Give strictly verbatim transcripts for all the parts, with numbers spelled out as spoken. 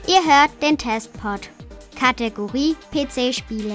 Ihr hört den Testpod. Kategorie P C-Spiele.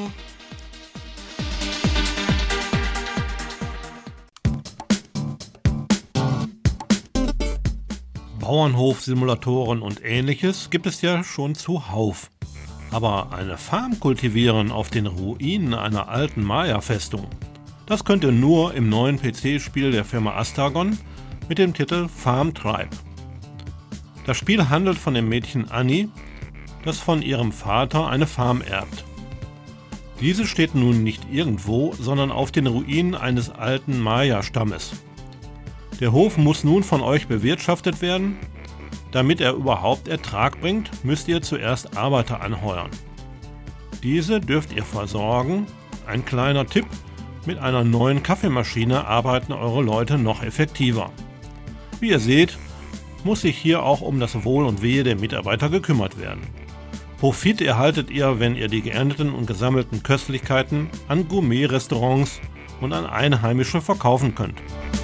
Bauernhofsimulatoren und ähnliches gibt es ja schon zuhauf. Aber eine Farm kultivieren auf den Ruinen einer alten Maya-Festung, das könnt ihr nur im neuen P C-Spiel der Firma Astragon mit dem Titel Farm Tribe. Das Spiel handelt von dem Mädchen Annie, das von ihrem Vater eine Farm erbt. Diese steht nun nicht irgendwo, sondern auf den Ruinen eines alten Maya-Stammes. Der Hof muss nun von euch bewirtschaftet werden. Damit er überhaupt Ertrag bringt, müsst ihr zuerst Arbeiter anheuern. Diese dürft ihr versorgen. Ein kleiner Tipp: Mit einer neuen Kaffeemaschine arbeiten eure Leute noch effektiver. Wie ihr seht, muss sich hier auch um das Wohl und Wehe der Mitarbeiter gekümmert werden. Profit erhaltet ihr, wenn ihr die geernteten und gesammelten Köstlichkeiten an Gourmet-Restaurants und an Einheimische verkaufen könnt.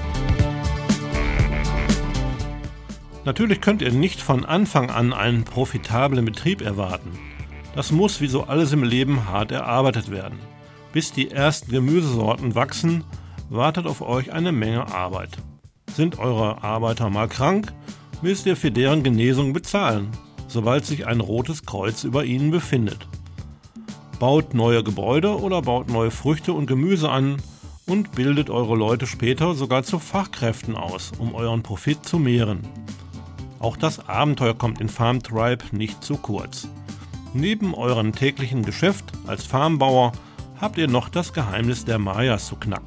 Natürlich könnt ihr nicht von Anfang an einen profitablen Betrieb erwarten. Das muss wie so alles im Leben hart erarbeitet werden. Bis die ersten Gemüsesorten wachsen, wartet auf euch eine Menge Arbeit. Sind eure Arbeiter mal krank, müsst ihr für deren Genesung bezahlen, sobald sich ein rotes Kreuz über ihnen befindet. Baut neue Gebäude oder baut neue Früchte und Gemüse an und bildet eure Leute später sogar zu Fachkräften aus, um euren Profit zu mehren. Auch das Abenteuer kommt in Farm Tribe nicht zu kurz. Neben eurem täglichen Geschäft als Farmbauer habt ihr noch das Geheimnis der Mayas zu knacken.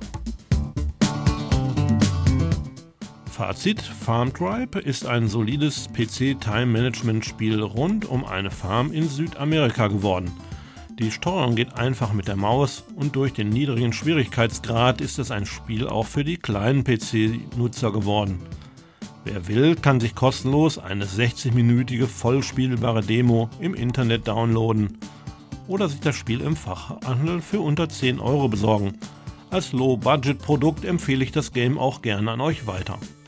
Fazit: Farm Tribe ist ein solides P C-Time-Management-Spiel rund um eine Farm in Südamerika geworden. Die Steuerung geht einfach mit der Maus und durch den niedrigen Schwierigkeitsgrad ist es ein Spiel auch für die kleinen P C-Nutzer geworden. Wer will, kann sich kostenlos eine sechzig-minütige vollspielbare Demo im Internet downloaden oder sich das Spiel im Fachhandel für unter zehn Euro besorgen. Als Low-Budget-Produkt empfehle ich das Game auch gerne an euch weiter.